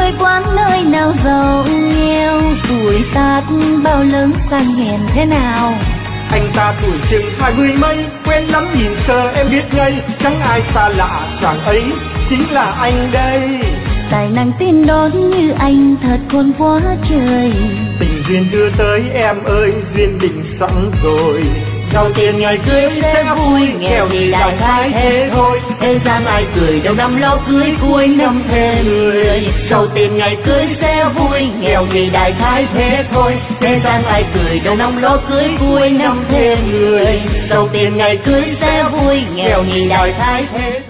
quê quán nơi nào giàu nghèo, tuổi tác bao lớn sang hèn thế nào. Anh ta tuổi chừng 20 mấy, quen lắm nhìn sơ em biết ngay, chẳng ai xa lạ, chàng ấy chính là anh đây. Tài năng tin đón như anh thật khôn quá trời. Tình duyên đưa tới em ơi, duyên định sẵn rồi. Giàu tiền ngày cưới sẽ vui, nghèo thì đại khái thế thôi. Ê gian ai cười đầu năm lo cưới, cuối năm thêm người. Giàu tiền ngày cưới sẽ vui, nghèo thì đại khái thế thôi. Ê gian ai cười đầu năm lo cưới, cuối năm thêm người. Giàu tiền ngày cưới sẽ vui, nghèo thì đại khái thế thôi.